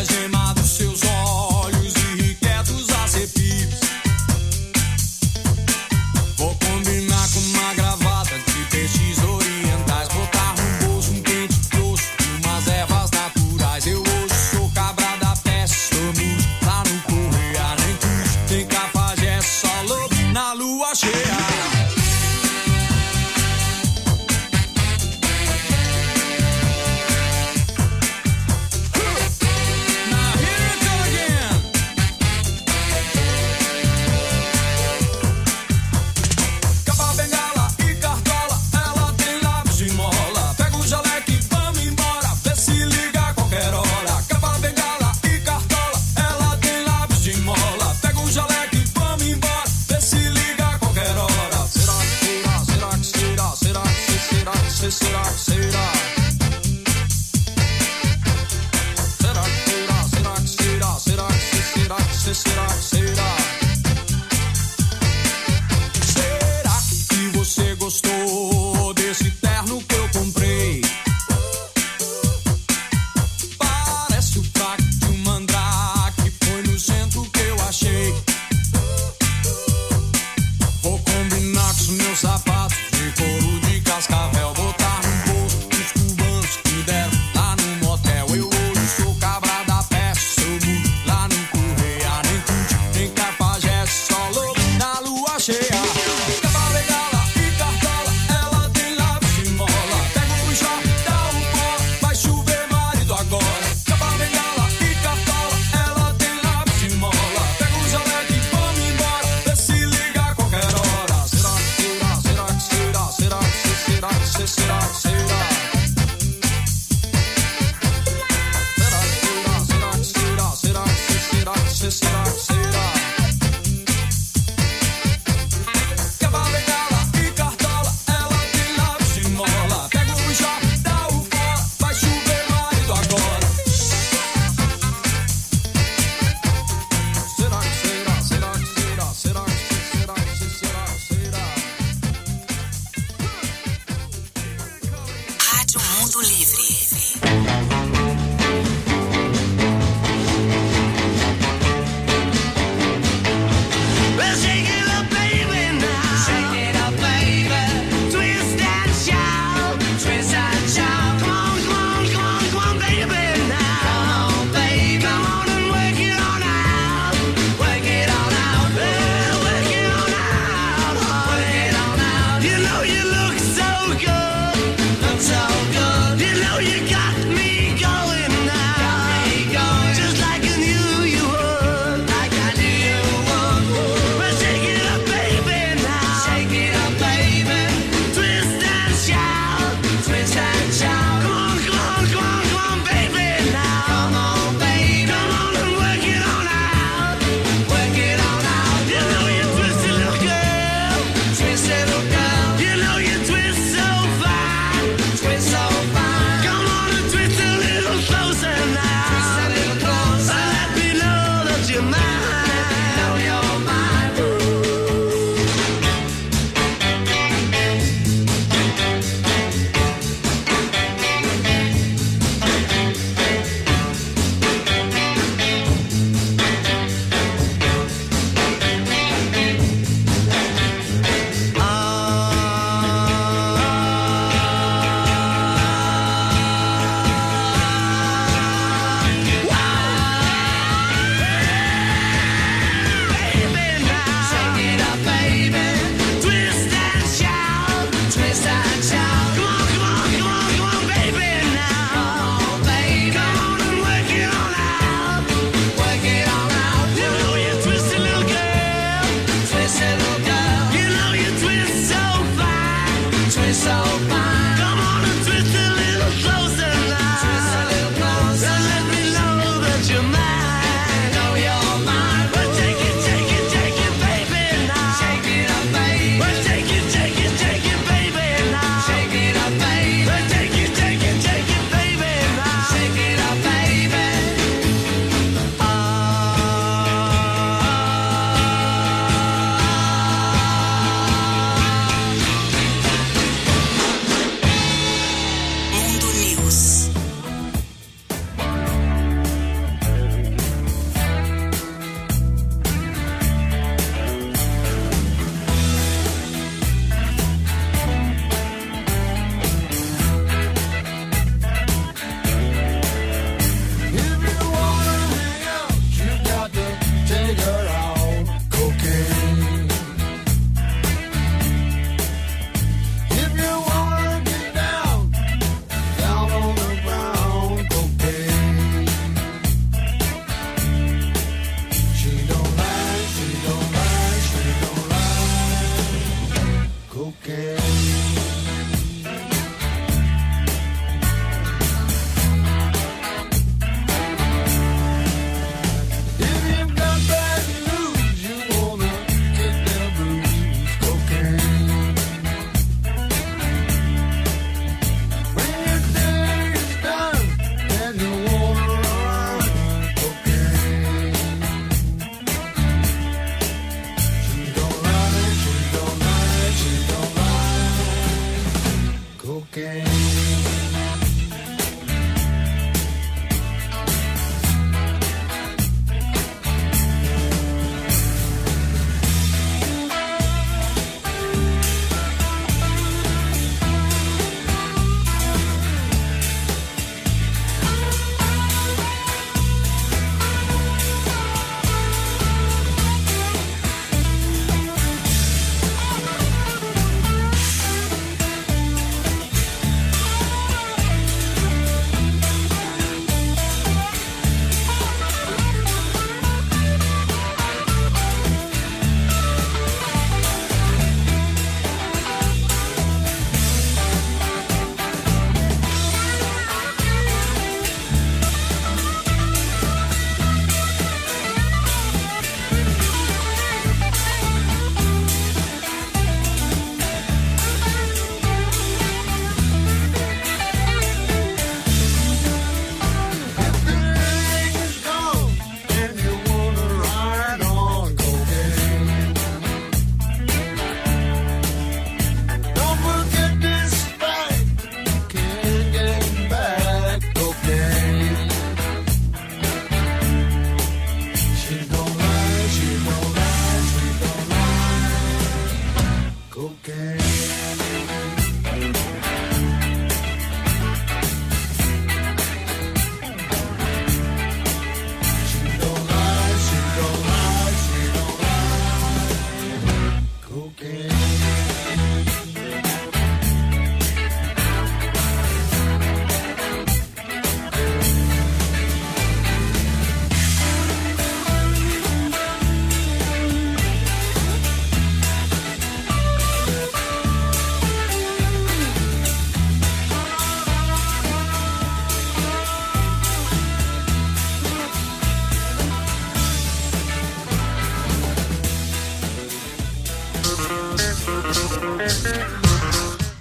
gema dos seus olhos irrequietos arrepios. Vou combinar com uma gravata de peixes orientais, botar no bolso um pente grosso e umas ervas naturais. Eu hoje sou cabra da peste, sou mujo lá no Correia, nem tudo tem cafajeste, só lobo na lua cheia. Na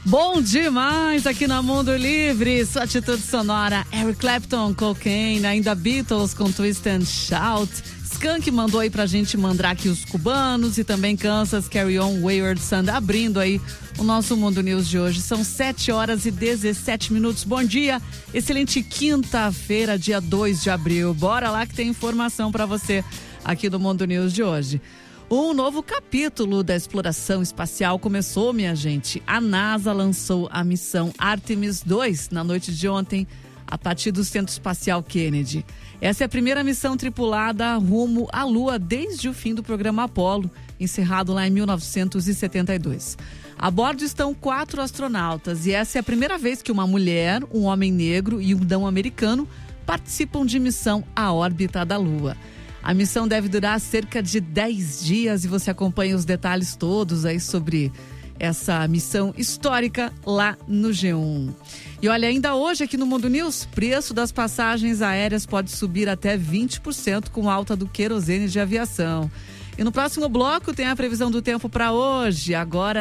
Bom demais aqui na Mundo Livre, sua atitude sonora, Eric Clapton, Cocaine, ainda Beatles com Twist and Shout, Skank mandou aí pra gente Mandrake os Cubanos e também Kansas, Carry On, Wayward Son, abrindo aí o nosso Mundo News de hoje. São 7h17. Bom dia, excelente quinta-feira, dia 2 de abril. Bora lá que tem informação pra você aqui do Mundo News de hoje. Um novo capítulo da exploração espacial começou, minha gente. A NASA lançou a missão Artemis 2 na noite de ontem, a partir do Centro Espacial Kennedy. Essa é a primeira missão tripulada rumo à Lua desde o fim do programa Apollo, encerrado lá em 1972. A bordo estão 4 astronautas e essa é a primeira vez que uma mulher, um homem negro e um não americano participam de missão à órbita da Lua. A missão deve durar cerca de 10 dias e você acompanha os detalhes todos aí sobre essa missão histórica lá no G1. E olha, ainda hoje aqui no Mundo News, preço das passagens aéreas pode subir até 20% com alta do querosene de aviação. E no próximo bloco tem a previsão do tempo para hoje, agora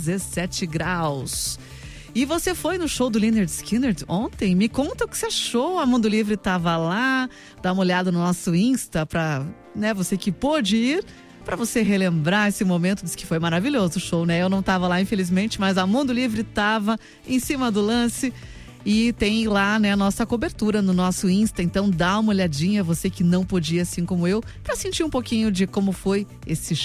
17 graus. E você foi no show do Lynyrd Skynyrd ontem? Me conta o que você achou. A Mundo Livre estava lá, dá uma olhada no nosso Insta para, né, você que pôde ir, para você relembrar esse momento. Diz que foi maravilhoso o show, né? Eu não estava lá, infelizmente, mas a Mundo Livre estava em cima do lance. E tem lá, né, a nossa cobertura no nosso Insta, então dá uma olhadinha, você que não podia, assim como eu, para sentir um pouquinho de como foi esse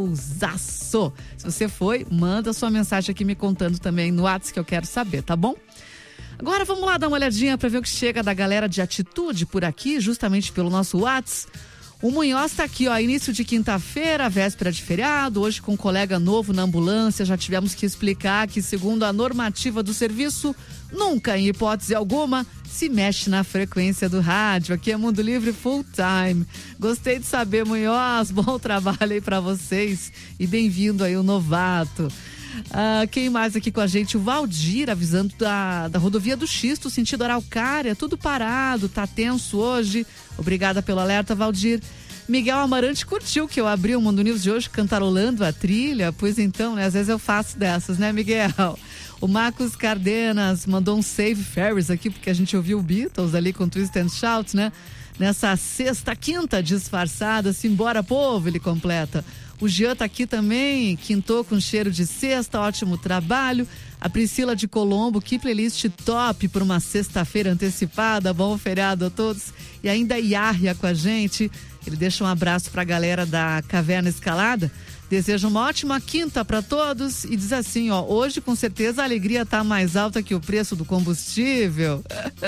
showzaço. Se você foi, manda sua mensagem aqui me contando também no WhatsApp que eu quero saber, tá bom? Agora vamos lá dar uma olhadinha para ver o que chega da galera de atitude por aqui, justamente pelo nosso WhatsApp. O Munhoz está aqui, ó, início de quinta-feira, véspera de feriado, hoje com um colega novo na ambulância, já tivemos que explicar que, segundo a normativa do serviço, nunca, em hipótese alguma, se mexe na frequência do rádio. Aqui é Mundo Livre Full Time. Gostei de saber, Munhoz, bom trabalho aí para vocês e bem-vindo aí o novato. Quem mais aqui com a gente? O Valdir avisando da rodovia do Xisto, sentido Araucária, tudo parado, tá tenso hoje. Obrigada pelo alerta, Valdir. Miguel Amarante curtiu que eu abri o Mundo News de hoje cantarolando a trilha, pois então, né, às vezes eu faço dessas, né, Miguel? O Marcos Cardenas mandou um Save Ferris aqui, porque a gente ouviu o Beatles ali com Twist and Shout, né? Nessa sexta, quinta disfarçada, simbora povo, ele completa. O Jean tá aqui também, quintou com cheiro de sexta, ótimo trabalho. A Priscila de Colombo, que playlist top por uma sexta-feira antecipada, bom feriado a todos. E ainda Iarria com a gente, ele deixa um abraço pra galera da Caverna Escalada. Deseja uma ótima quinta para todos e diz assim, ó, hoje com certeza a alegria tá mais alta que o preço do combustível.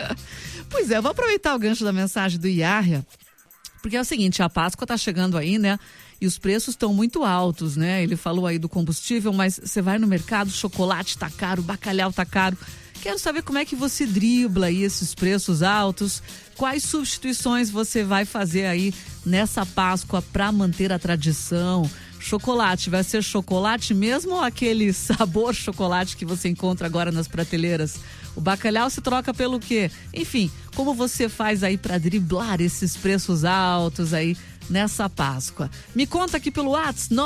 Pois é, eu vou aproveitar o gancho da mensagem do Iarria, porque é o seguinte, a Páscoa tá chegando aí, né? E os preços estão muito altos, né? Ele falou aí do combustível, mas você vai no mercado, chocolate tá caro, bacalhau tá caro. Quero saber como é que você dribla aí esses preços altos, quais substituições você vai fazer aí nessa Páscoa para manter a tradição. Chocolate, vai ser chocolate mesmo ou aquele sabor chocolate que você encontra agora nas prateleiras? O bacalhau se troca pelo quê? Enfim, como você faz aí para driblar esses preços altos aí nessa Páscoa? Me conta aqui pelo WhatsApp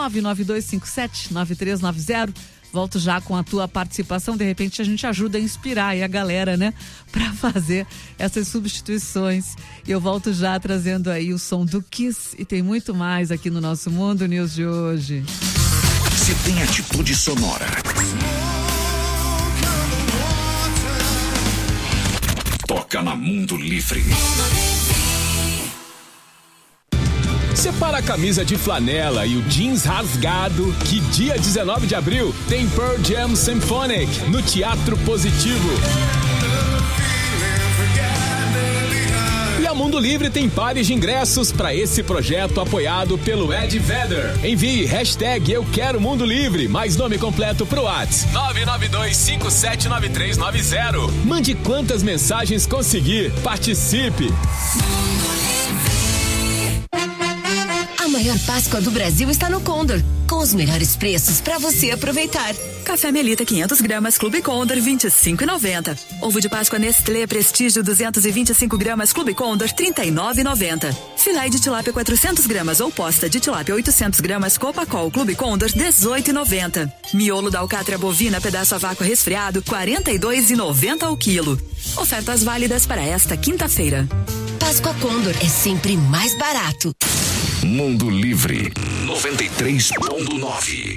992579390. Volto já com a tua participação, de repente a gente ajuda a inspirar aí a galera, né? Pra fazer essas substituições. E eu volto já trazendo aí o som do Kiss e tem muito mais aqui no nosso Mundo News de hoje. Se tem atitude sonora, toca na Mundo Livre. Separa a camisa de flanela e o jeans rasgado, que dia 19 de abril tem Pearl Jam Symphonic no Teatro Positivo. E a Mundo Livre tem pares de ingressos para esse projeto apoiado pelo Ed Vedder. Envie hashtag Eu Quero Mundo Livre, mais nome completo pro WhatsApp 992579390. Mande quantas mensagens conseguir. Participe. A maior Páscoa do Brasil está no Condor, com os melhores preços para você aproveitar. Café Melita 500 gramas Clube Condor, R$25,90. Ovo de Páscoa Nestlé Prestígio 225 gramas Clube Condor, R$39,90. Filé de tilápia 400 gramas ou posta de tilápia 800 gramas Copacol Clube Condor, R$18,90. Miolo da alcatra bovina pedaço a vácuo resfriado, R$42,90 ao quilo. Ofertas válidas para esta quinta-feira. Páscoa Condor é sempre mais barato. Mundo Livre 93.9.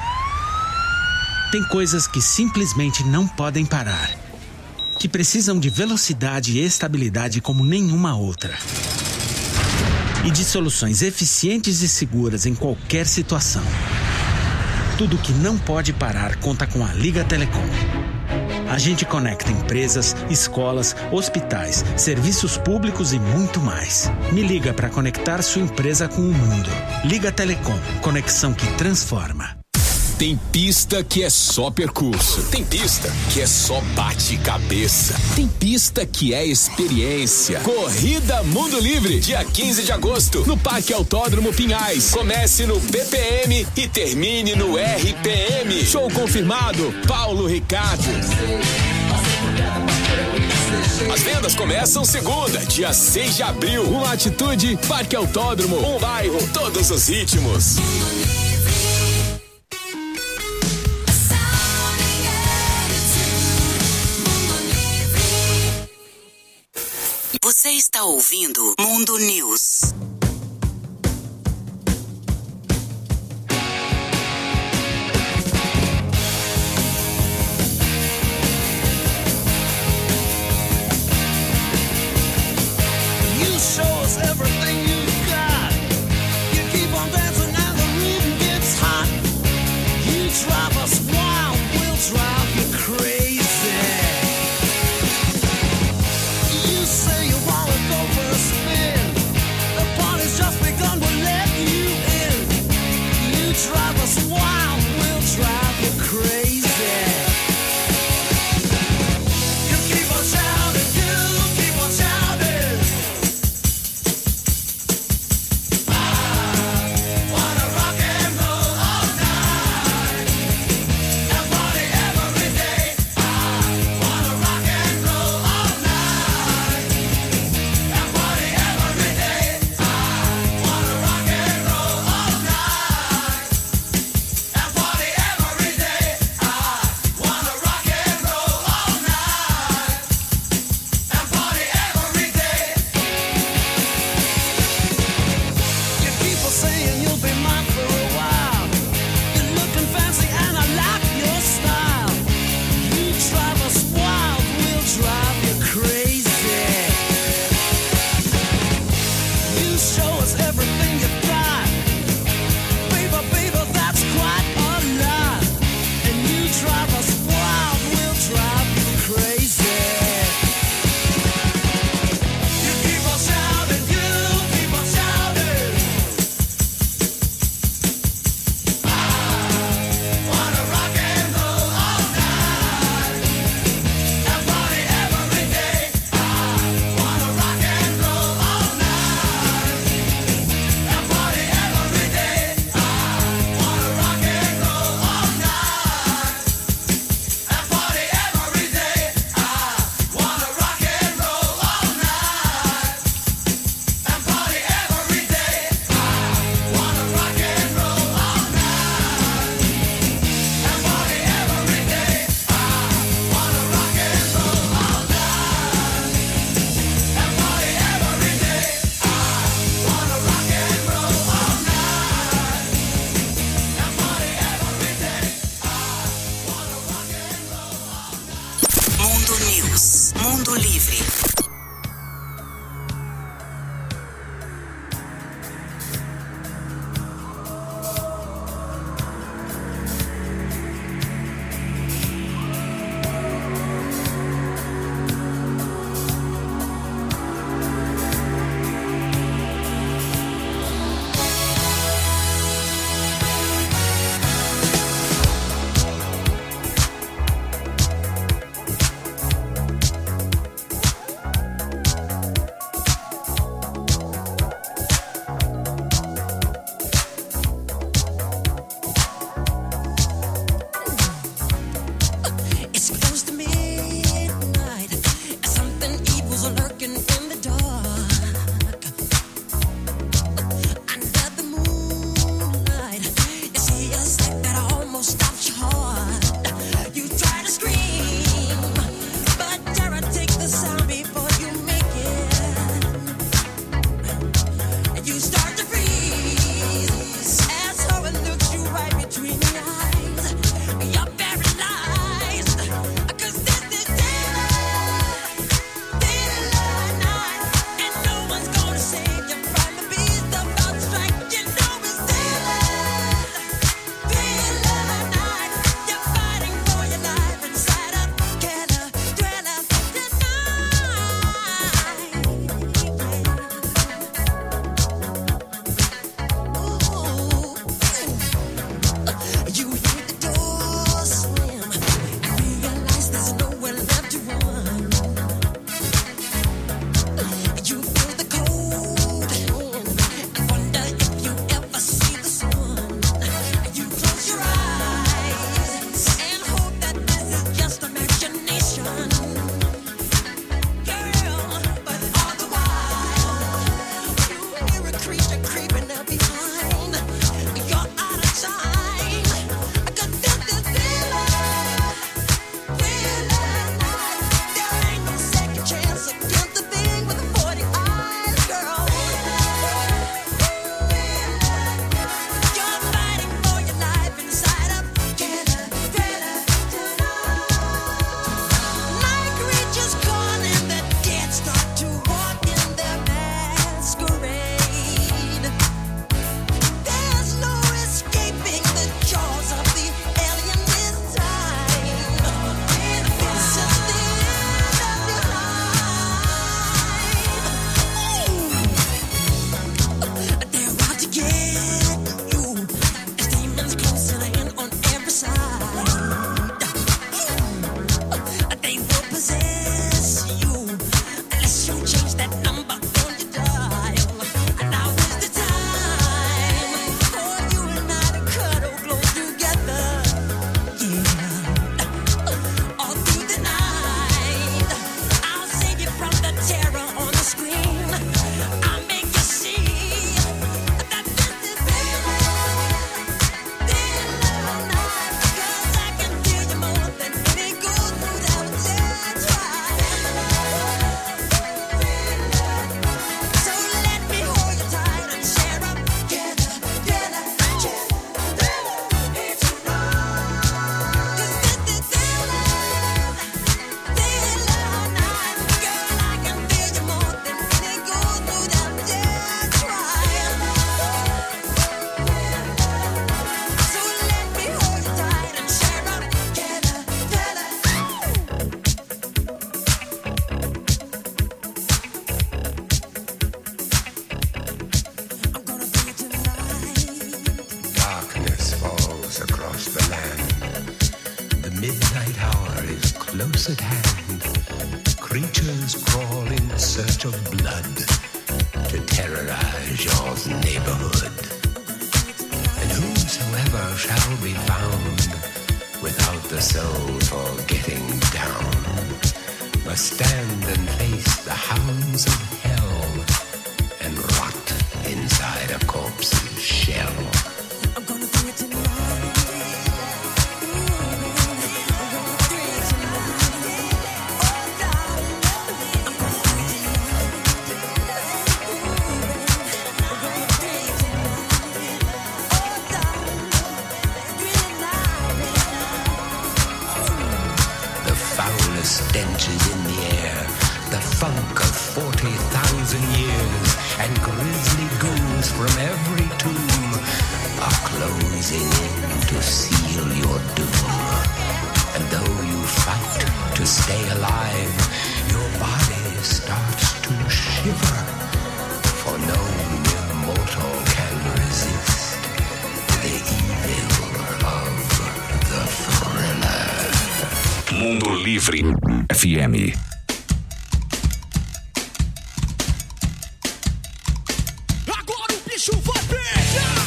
Tem coisas que simplesmente não podem parar, que precisam de velocidade e estabilidade como nenhuma outra. E de soluções eficientes e seguras em qualquer situação. Tudo que não pode parar conta com a Liga Telecom. A gente conecta empresas, escolas, hospitais, serviços públicos e muito mais. Me liga para conectar sua empresa com o mundo. Liga Telecom, conexão que transforma. Tem pista que é só percurso. Tem pista que é só bate-cabeça. Tem pista que é experiência. Corrida Mundo Livre, dia 15 de agosto, no Parque Autódromo Pinhais. Comece no BPM e termine no RPM. Show confirmado, Paulo Ricardo. As vendas começam segunda, dia 6 de abril. Uma atitude, Parque Autódromo, um bairro, todos os ritmos. Você está ouvindo Mundo News. midnight hour is close at hand. Creatures crawl in search of blood to terrorize your neighborhood. And whosoever shall be found without the soul for getting down must stand and face the hounds of hell and rot inside a corpse's shell. I'm gonna do it tonight. Stench is in the air, the funk of 40,000 years, and grisly ghouls from every tomb are closing in to seal your doom. And though you fight to stay alive, your body starts to shiver, for no mere mortal can resist the evil of the thriller. Mundo Livre FM. Agora o bicho vai pegar!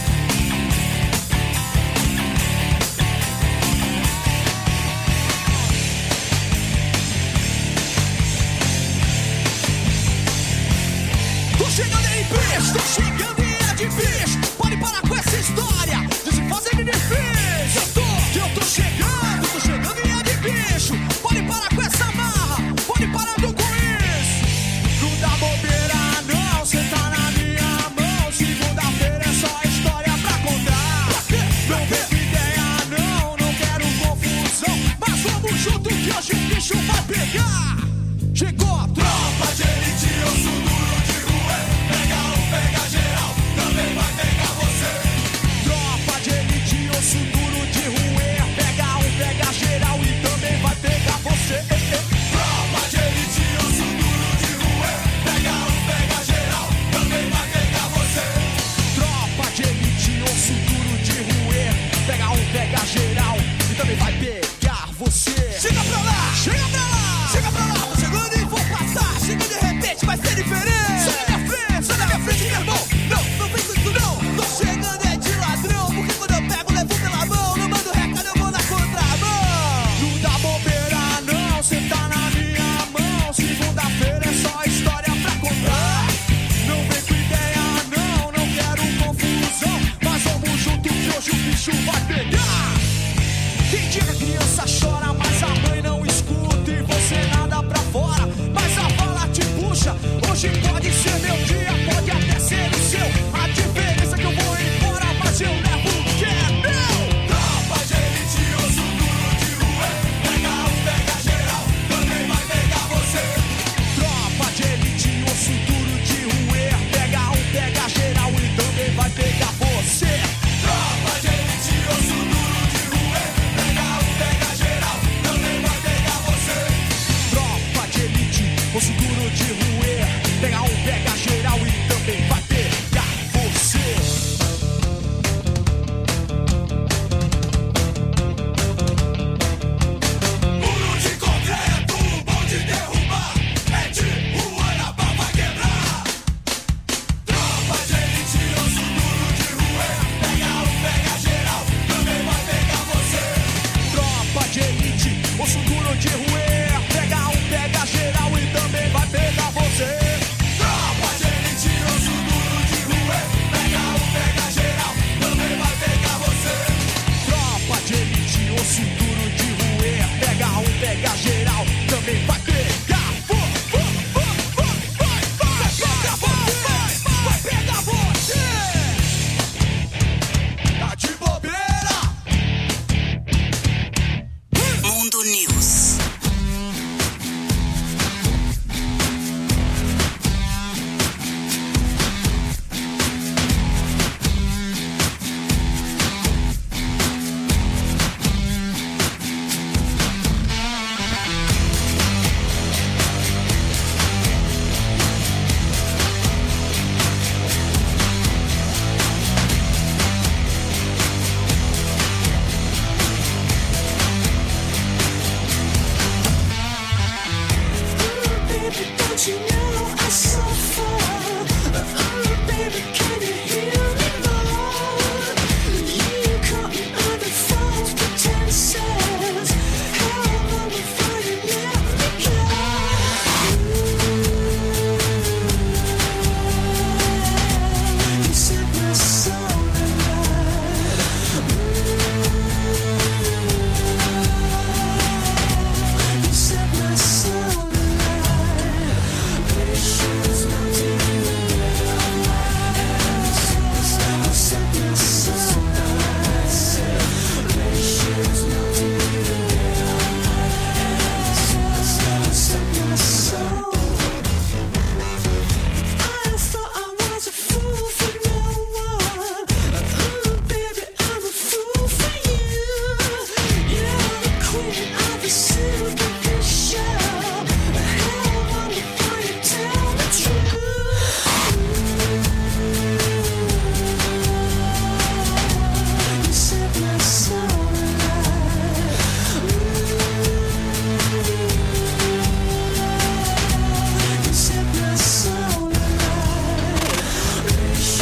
Tô chegando aí, bicho! Tô chegando e é difícil! Pode parar com essa história de se fazer de difícil! Eu tô chegando e é difícil! Pode parar com essa marra! Pode parar com isso! Não dá bobeira não, cê tá na minha mão. Se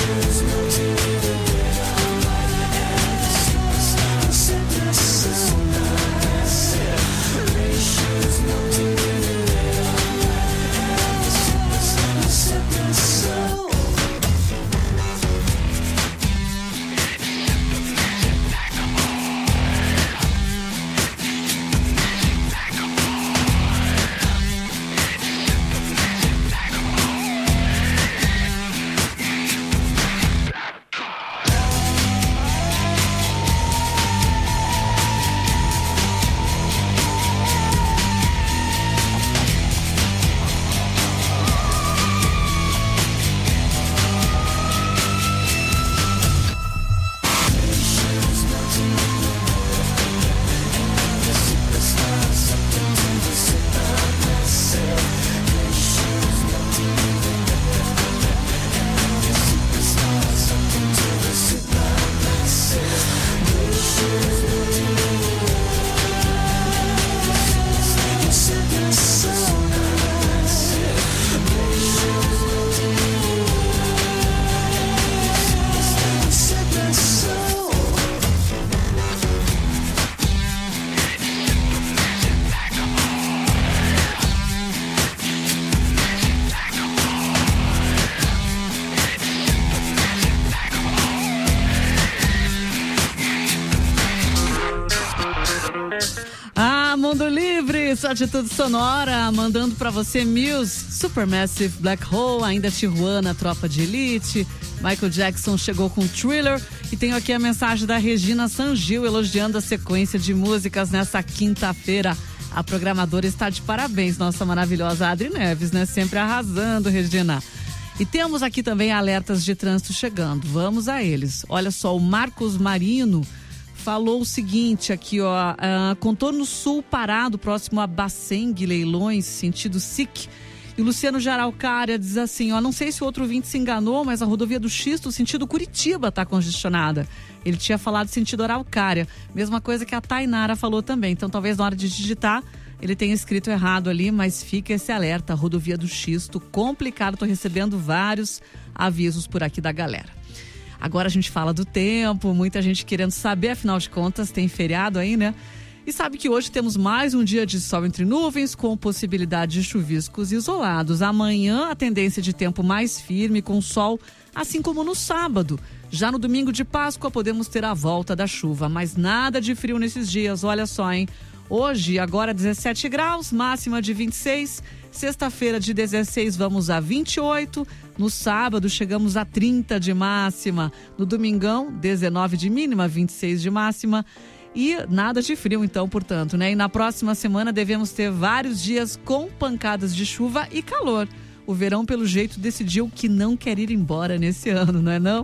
Mundo Livre, sua atitude sonora, mandando pra você Muse, Supermassive Black Hole, ainda Tijuana, Tropa de Elite, Michael Jackson chegou com Thriller, e tenho aqui a mensagem da Regina Sangil elogiando a sequência de músicas nessa quinta-feira. A programadora está de parabéns, nossa maravilhosa Adri Neves, né? Sempre arrasando, Regina. E temos aqui também alertas de trânsito chegando, vamos a eles. Olha só, o Marcos Marino falou o seguinte aqui, ó, contorno sul parado, próximo a Bacengue, Leilões, sentido SIC. E o Luciano de Araucária diz assim, ó, não sei se o outro ouvinte se enganou, mas a rodovia do Xisto, sentido Curitiba, tá congestionada. Ele tinha falado sentido Araucária, mesma coisa que a Tainara falou também. Então talvez na hora de digitar ele tenha escrito errado ali, mas fica esse alerta, rodovia do Xisto, complicado, tô recebendo vários avisos por aqui da galera. Agora a gente fala do tempo, muita gente querendo saber, afinal de contas tem feriado aí, né? E sabe que hoje temos mais um dia de sol entre nuvens, com possibilidade de chuviscos isolados. Amanhã a tendência de tempo mais firme, com sol, assim como no sábado. Já no domingo de Páscoa podemos ter a volta da chuva, mas nada de frio nesses dias, olha só, hein? Hoje, agora 17 graus, máxima de 26, sexta-feira de 16 vamos a 28, no sábado chegamos a 30 de máxima, no domingão 19 de mínima, 26 de máxima e nada de frio então, portanto, né? E na próxima semana devemos ter vários dias com pancadas de chuva e calor. O verão, pelo jeito, decidiu que não quer ir embora nesse ano, não é não?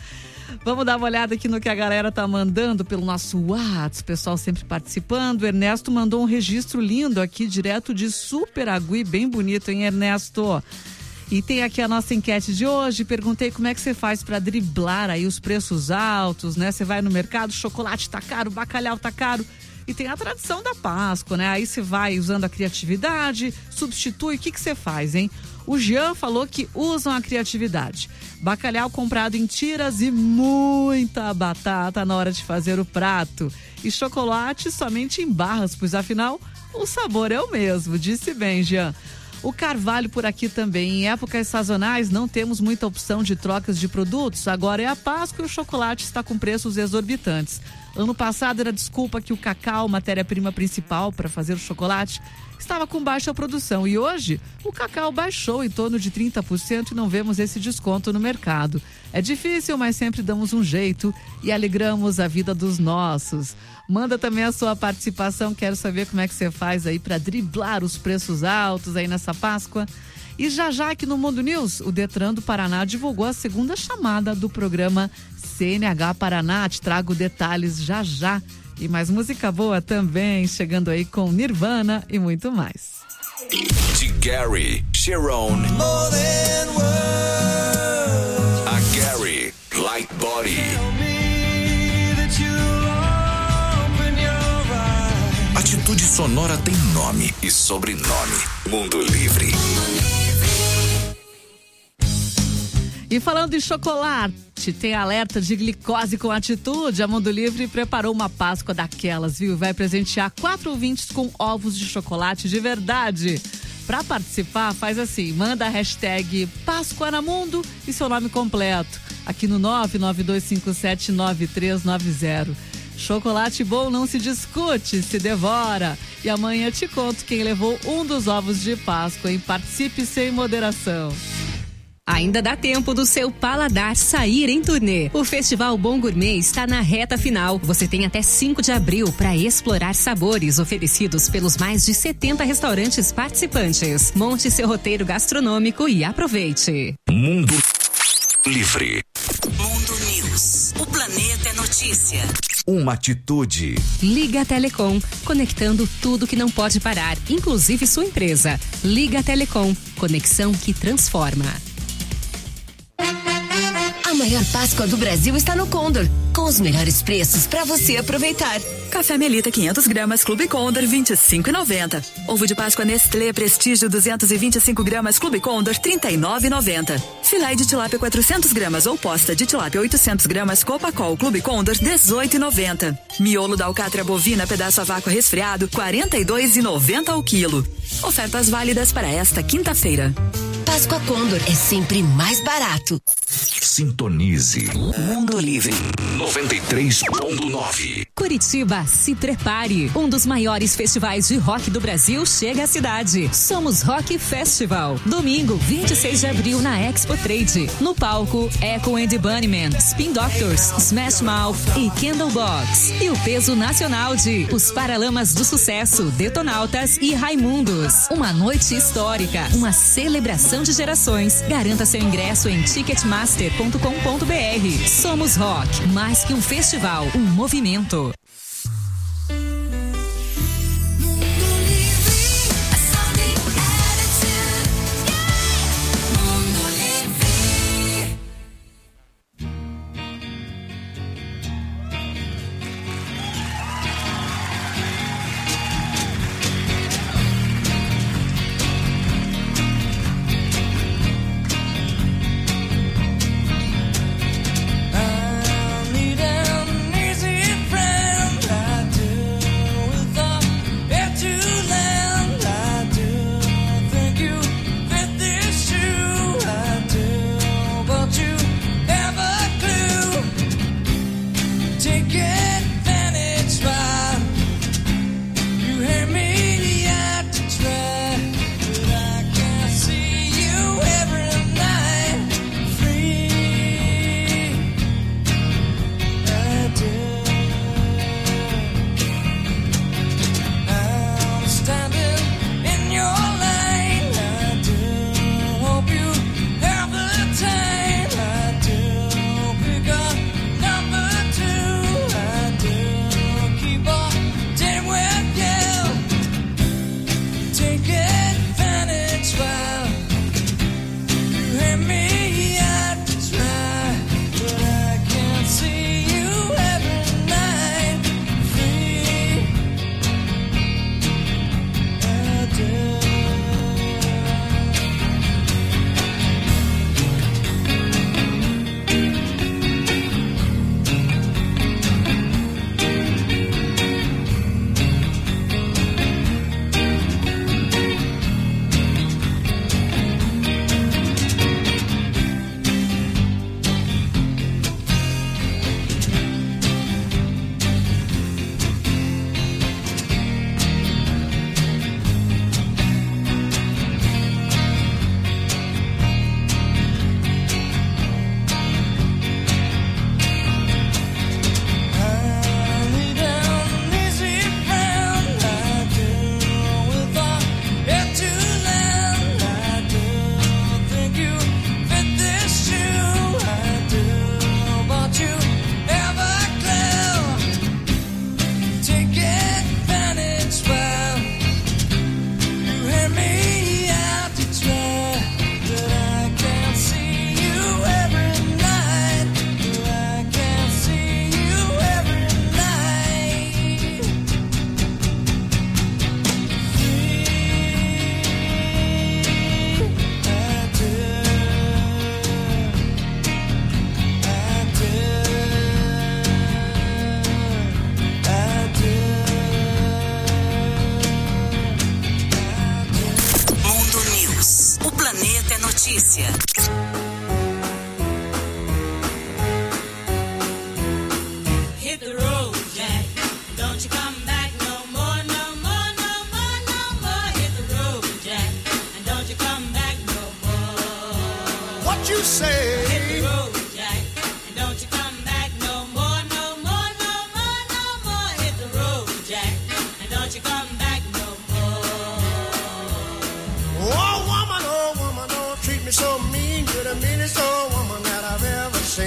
Vamos dar uma olhada aqui no que a galera tá mandando pelo nosso WhatsApp, pessoal sempre participando. O Ernesto mandou um registro lindo aqui, direto de Superagui, bem bonito, hein, Ernesto? E tem aqui a nossa enquete de hoje, perguntei como é que você faz para driblar aí os preços altos, né? Você vai no mercado, chocolate tá caro, bacalhau tá caro. E tem a tradição da Páscoa, né? Aí você vai usando a criatividade, substitui, o que você faz, hein? O Jean falou que usam a criatividade. Bacalhau comprado em tiras e muita batata na hora de fazer o prato. E chocolate somente em barras, pois afinal o sabor é o mesmo, disse bem, Jean. O Carvalho por aqui também. Em épocas sazonais não temos muita opção de trocas de produtos. Agora é a Páscoa e o chocolate está com preços exorbitantes. Ano passado era desculpa que o cacau, matéria-prima principal para fazer o chocolate, estava com baixa produção. E hoje o cacau baixou em torno de 30% e não vemos esse desconto no mercado. É difícil, mas sempre damos um jeito e alegramos a vida dos nossos. Manda também a sua participação, quero saber como é que você faz aí para driblar os preços altos aí nessa Páscoa. E já aqui no Mundo News, o Detran do Paraná divulgou a segunda chamada do programa CNH Paraná. Te trago detalhes já. E mais música boa também, chegando aí com Nirvana e muito mais. De Gary, Sharon, a Gary, Light Body. Atitude sonora tem nome e sobrenome. Mundo Livre. E falando em chocolate, tem alerta de glicose com atitude. A Mundo Livre preparou uma Páscoa daquelas, viu? Vai presentear 4 ouvintes com ovos de chocolate de verdade. Para participar, faz assim, manda a hashtag Páscoa na Mundo e seu nome completo. Aqui no 992579390. Chocolate bom não se discute, se devora. E amanhã te conto quem levou um dos ovos de Páscoa, hein? Participe sem moderação. Ainda dá tempo do seu paladar sair em turnê. O Festival Bom Gourmet está na reta final. Você tem até 5 de abril para explorar sabores oferecidos pelos mais de 70 restaurantes participantes. Monte seu roteiro gastronômico e aproveite. Mundo Livre. Mundo News. O planeta é notícia. Uma atitude. Liga Telecom, conectando tudo que não pode parar, inclusive sua empresa. Liga Telecom, conexão que transforma. A maior Páscoa do Brasil está no Condor, com os melhores preços para você aproveitar. Café Melita 500 gramas Clube Condor 25,90. Ovo de Páscoa Nestlé Prestígio 225 gramas Clube Condor 39,90. Filé de tilápia 400 gramas ou posta de tilápia 800 gramas Copacol Clube Condor 18,90. Miolo da alcatra bovina pedaço a vácuo resfriado 42,90 ao quilo. Ofertas válidas para esta quinta-feira. Páscoa Condor é sempre mais barato. Sintonize. Mundo Livre 93.9. Curitiba, se prepare. Um dos maiores festivais de rock do Brasil chega à cidade. Somos Rock Festival. Domingo, 26 de abril na Expo Trade. No palco, Echo and the Bunnymen, Spin Doctors, Smash Mouth e Candlebox. E o peso nacional de Os Paralamas do Sucesso, Detonautas e Raimundos. Uma noite histórica, uma celebração de gerações. Garanta seu ingresso em ticketmaster.com.br. Somos Rock, mais que um festival, um movimento. I need an easy friend.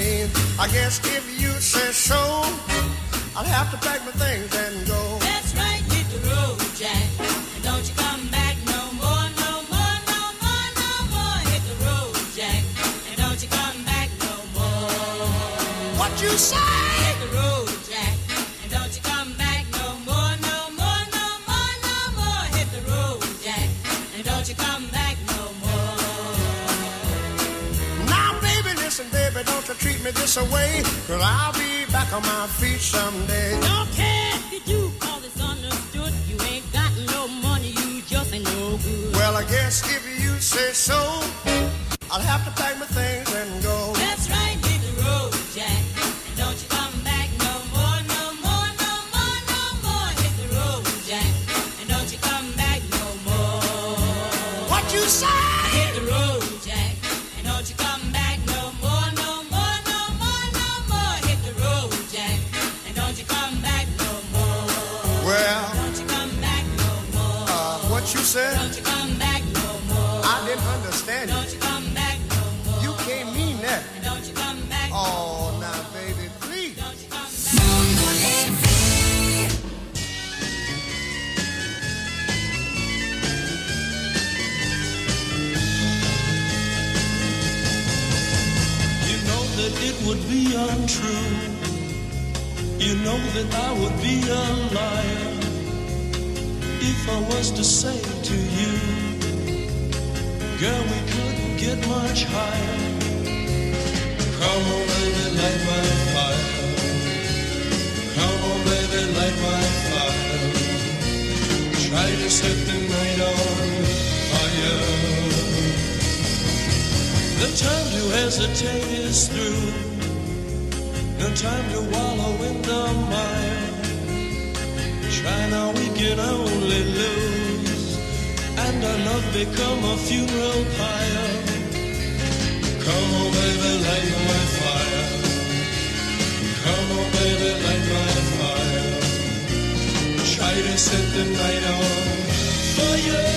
rain. I guess if you say so, I'll have to pack my things and go. That's right, hit the road, Jack. And don't you come back no more, no more, no more, no more. Hit the road, Jack. And don't you come back no more. What you say? Hit the road, Jack. And don't you come back no more, no more, no more, no more. Hit the road, Jack. And don't you come back no more. Now, baby, listen, baby, don't you treat me this away, 'cause I'll be back on my feet someday. Don't care if you do, call it's understood. You ain't got no money, you just ain't no good. Well, I guess if you say so, I'll have to pack my things and go. That's right, hit the road, Jack. And don't you come back no more, no more, no more, no more. Hit the road, Jack. And don't you come back no more. What you say? Hit the road, Jack. And don't you come back no more, no more, no more, no more. Hit the road, Jack. And don't you come back no more. Well, don't you come back no more. What you said? Don't you come back no more. I didn't understand you. Don't you come back no more. You can't mean that. And don't you come back no Oh, more. now, baby, please. Don't you come back. You know that it would be untrue. You know that I would be a liar if I was to say to you, girl, we couldn't get much higher. Come on, baby, light my fire. Come on, baby, light my fire. Try to set the night on fire. The time to hesitate is through. No time to wallow in the mire. Try now, we can only lose, and our love become a funeral pyre. Come on, baby, light my fire. Come on, baby, light my fire. Try to set the night on fire.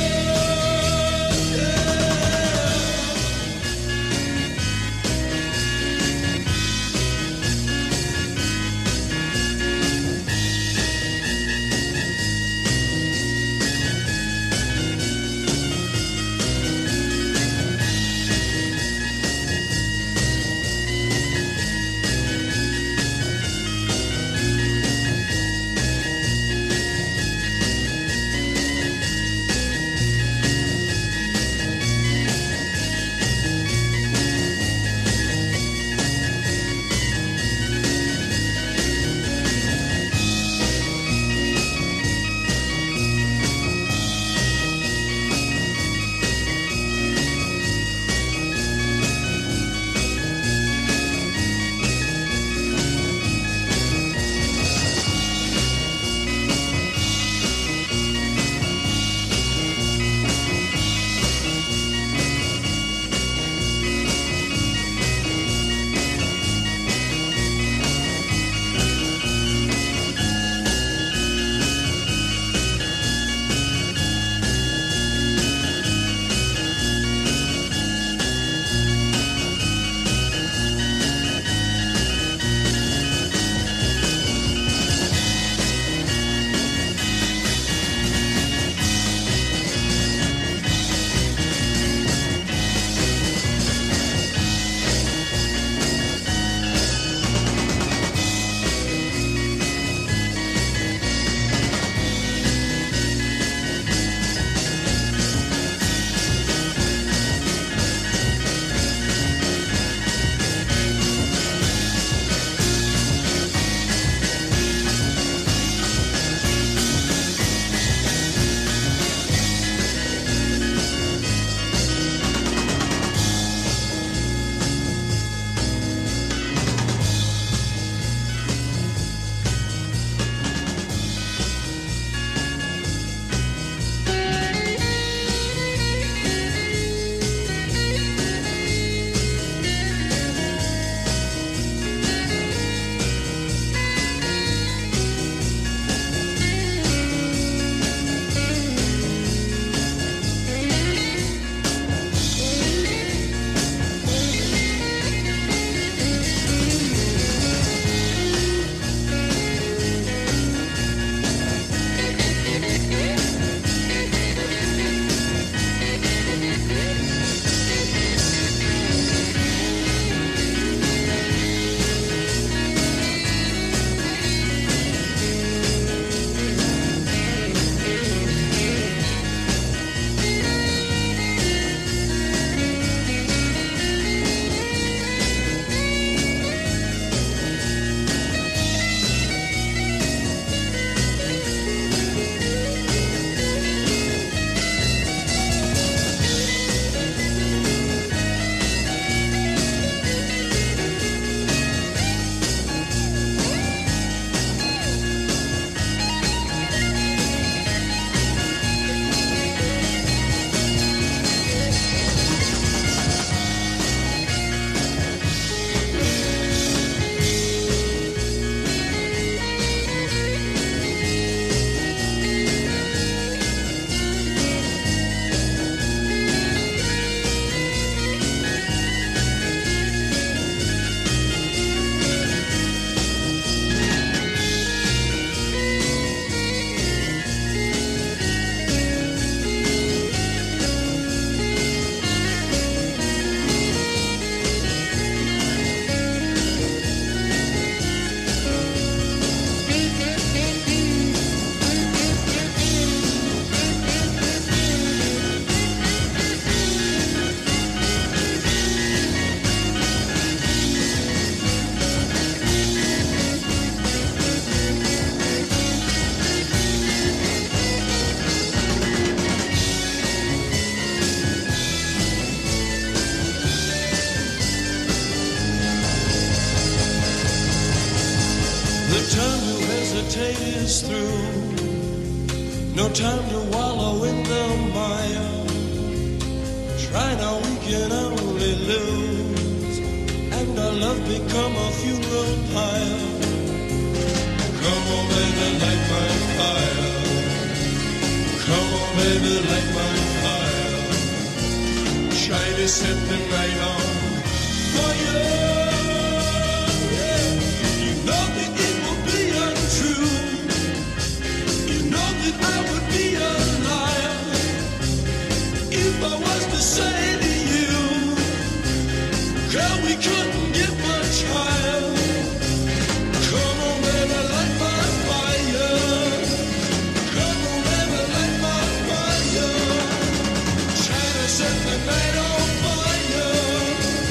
hesitate is through. No time to wallow in the mire. Try now, we can only lose. And our love become a funeral pyre. Come on, baby, light my fire. Come on, baby, light my fire. Try to set the night on fire. Yeah. You know that it will be untrue. You know that I would be a liar if I was to say to you, girl, we couldn't get much higher. Come on, baby, light my fire. Come on, baby, light my fire. Try to set the night on fire.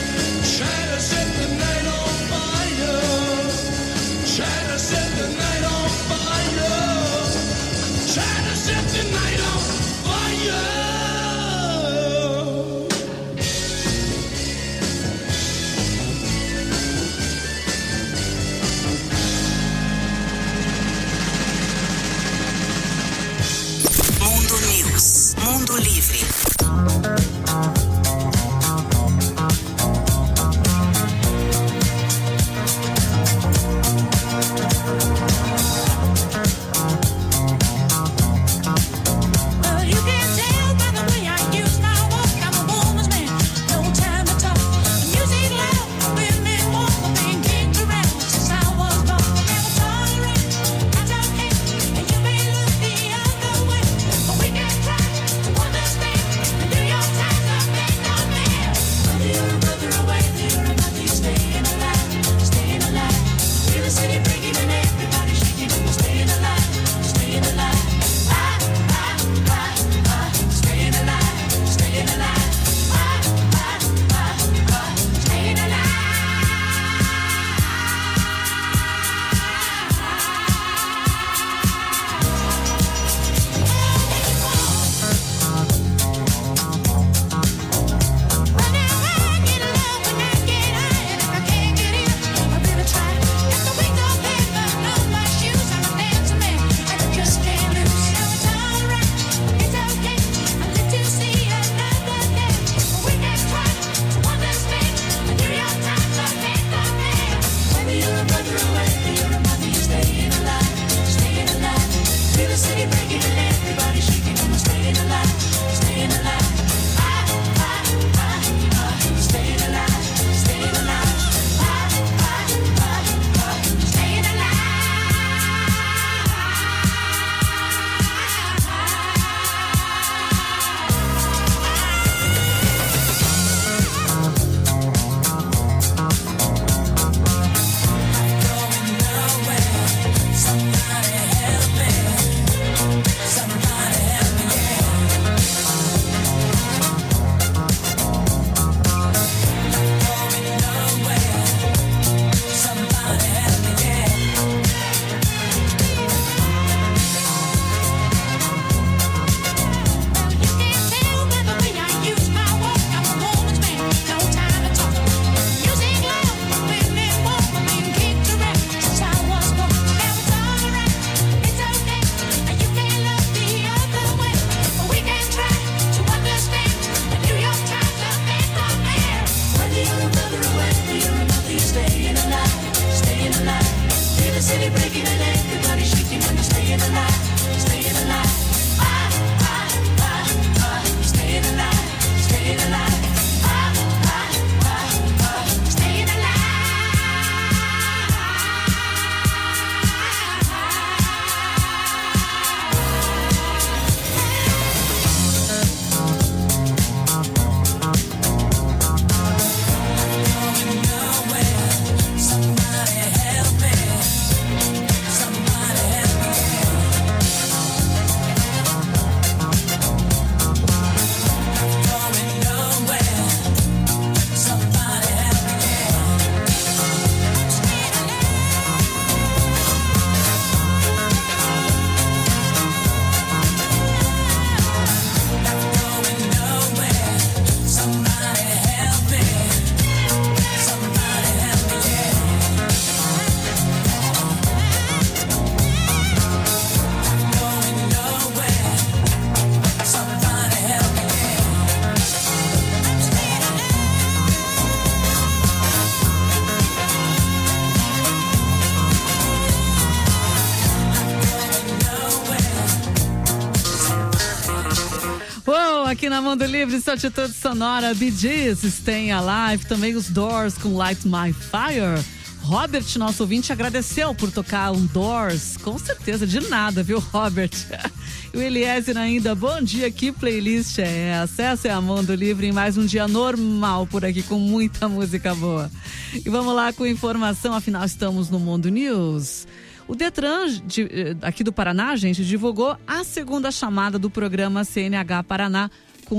aqui na Mundo Livre, sua atitude sonora, Bee Gees, Staying Alive, também os Doors com Light My Fire. Robert, nosso ouvinte, agradeceu por tocar um Doors, com certeza, de nada, viu, Robert? E o Eliezer ainda, bom dia, que playlist é essa? Essa é a Mundo Livre em mais um dia normal por aqui, com muita música boa. E vamos lá com informação, afinal estamos no Mundo News. O Detran, aqui do Paraná, gente, divulgou a segunda chamada do programa CNH Paraná, com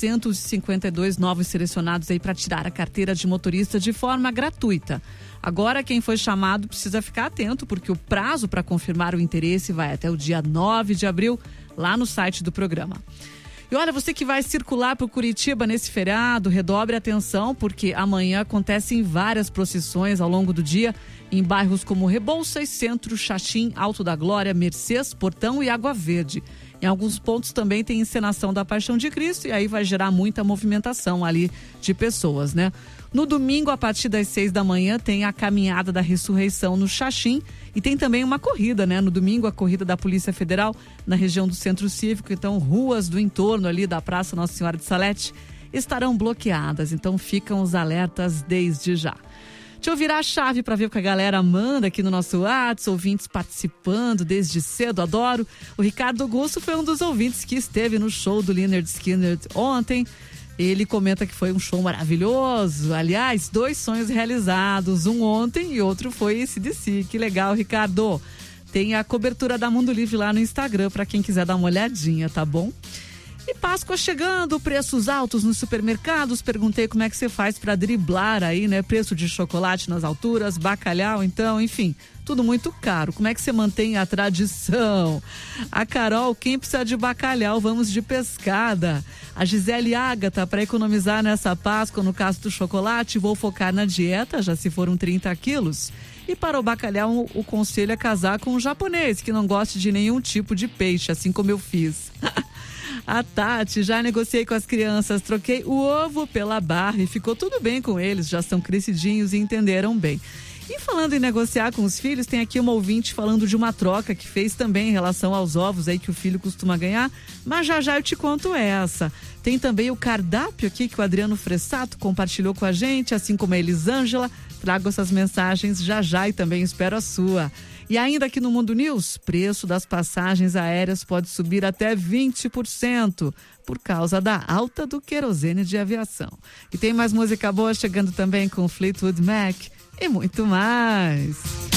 952 novos selecionados aí para tirar a carteira de motorista de forma gratuita. Agora, quem foi chamado precisa ficar atento, porque o prazo para confirmar o interesse vai até o dia 9 de abril, lá no site do programa. E olha, você que vai circular por Curitiba nesse feriado, redobre a atenção, porque amanhã acontecem várias procissões ao longo do dia em bairros como Rebouças, Centro, Xaxim, Alto da Glória, Mercês, Portão e Água Verde. Em alguns pontos também tem encenação da Paixão de Cristo e aí vai gerar muita movimentação ali de pessoas, né? No domingo, a partir das 6 da manhã, tem a Caminhada da Ressurreição no Xaxim e tem também uma corrida, né? No domingo, a corrida da Polícia Federal na região do Centro Cívico. Então, ruas do entorno ali da Praça Nossa Senhora de Salete estarão bloqueadas. Então, ficam os alertas desde já. Deixa eu virar a chave para ver o que a galera manda aqui no nosso WhatsApp, ouvintes participando desde cedo, adoro. O Ricardo Augusto foi um dos ouvintes que esteve no show do Lynyrd Skynyrd ontem. Ele comenta que foi um show maravilhoso. Aliás, 2 sonhos realizados, um ontem e outro foi AC/DC. Que legal, Ricardo. Tem a cobertura da Mundo Livre lá no Instagram para quem quiser dar uma olhadinha, tá bom? E Páscoa chegando, preços altos nos supermercados. Perguntei como é que você faz para driblar aí, né? Preço de chocolate nas alturas, bacalhau, então, enfim, tudo muito caro. Como é que você mantém a tradição? A Carol, quem precisa de bacalhau, vamos de pescada. A Gisele Ágata, para economizar nessa Páscoa, no caso do chocolate, vou focar na dieta, já se foram 30 quilos. E para o bacalhau, o conselho é casar com um japonês que não goste de nenhum tipo de peixe, assim como eu fiz. A Tati, já negociei com as crianças, troquei o ovo pela barra e ficou tudo bem com eles, já são crescidinhos e entenderam bem. E falando em negociar com os filhos, tem aqui uma ouvinte falando de uma troca que fez também em relação aos ovos aí que o filho costuma ganhar, mas já eu te conto essa. Tem também o cardápio aqui que o Adriano Fressato compartilhou com a gente, assim como a Elisângela. Trago essas mensagens já e também espero a sua. E ainda aqui no Mundo News, preço das passagens aéreas pode subir até 20% por causa da alta do querosene de aviação. E tem mais música boa chegando também com Fleetwood Mac e muito mais.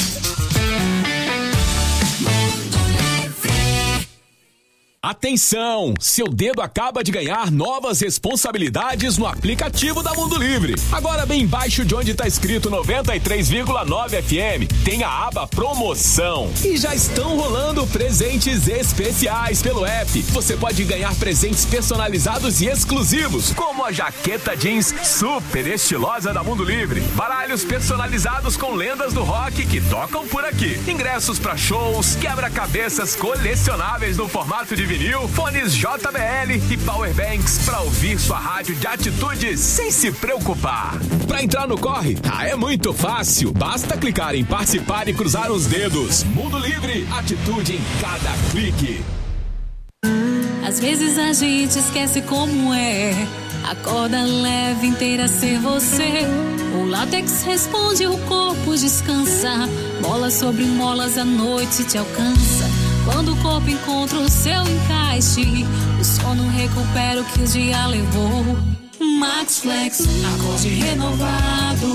Atenção! Seu dedo acaba de ganhar novas responsabilidades no aplicativo da Mundo Livre. Agora bem embaixo de onde está escrito 93,9 FM, tem a aba Promoção. E já estão rolando presentes especiais pelo app. Você pode ganhar presentes personalizados e exclusivos, como a jaqueta jeans super estilosa da Mundo Livre, baralhos personalizados com lendas do rock que tocam por aqui, ingressos para shows, quebra-cabeças colecionáveis no formato de vinil, fones JBL e powerbanks para ouvir sua rádio de atitude sem se preocupar. Para entrar no corre, é muito fácil. Basta clicar em participar e cruzar os dedos. Mundo Livre, atitude em cada clique. Às vezes a gente esquece como é. A corda leve inteira ser você. O látex responde, o corpo descansa. Molas sobre molas, a noite te alcança. Quando o corpo encontra o seu encaixe, o sono recupera o que o dia levou. Max Flex, acorde renovado.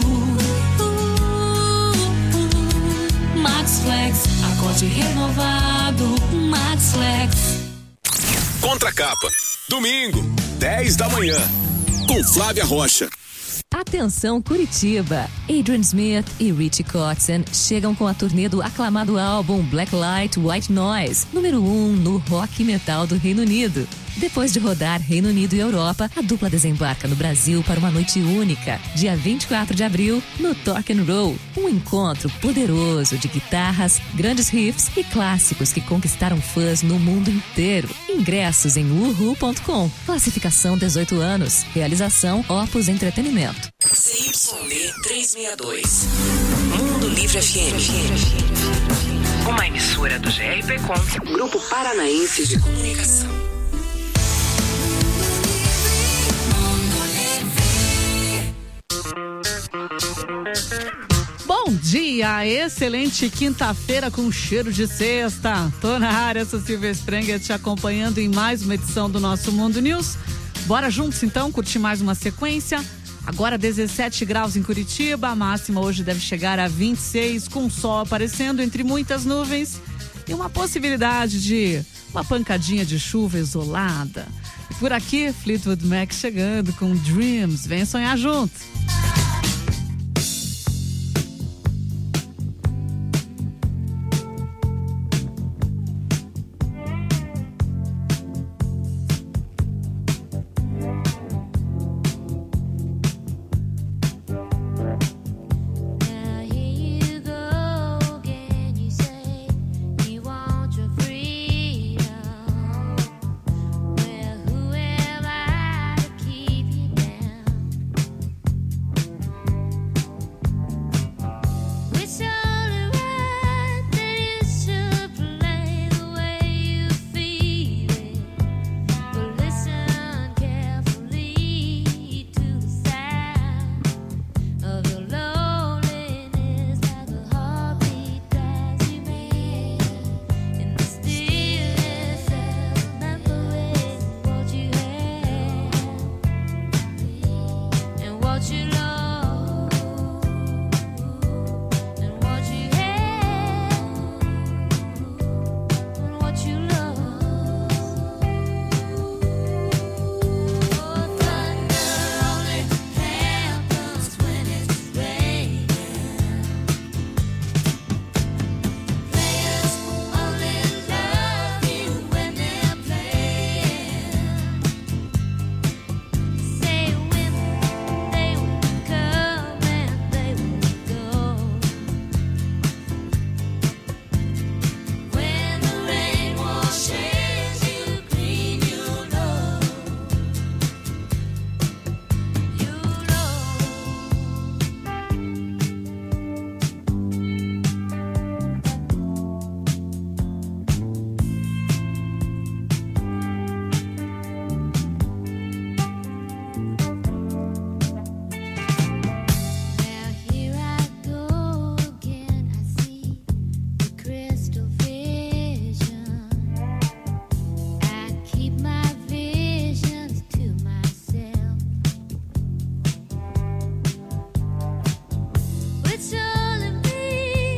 Max Flex, acorde renovado. Max Flex. Contracapa, domingo, 10 da manhã, com Flávia Rocha. Atenção Curitiba! Adrian Smith e Richie Kotzen chegam com a turnê do aclamado álbum Black Light White Noise, número 1 no rock metal do Reino Unido. Depois de rodar Reino Unido e Europa, a dupla desembarca no Brasil para uma noite única, dia 24 de abril, no Torque & Roll. Um encontro poderoso de guitarras, grandes riffs e clássicos que conquistaram fãs no mundo inteiro. Ingressos em uhu.com. Classificação 18 anos. Realização Opus Entretenimento. CYD 362. Mundo Livre FM. Uma emissora do GRP Com, Grupo Paranaense de Comunicação. Bom dia, excelente quinta-feira com cheiro de sexta. Tô na área, sou Silvia Sprenger, te acompanhando em mais uma edição do nosso Mundo News. Bora juntos então, curtir mais uma sequência. Agora 17 graus em Curitiba, a máxima hoje deve chegar a 26, com o sol aparecendo entre muitas nuvens e uma possibilidade de uma pancadinha de chuva isolada. E por aqui, Fleetwood Mac chegando com Dreams. Vem sonhar junto.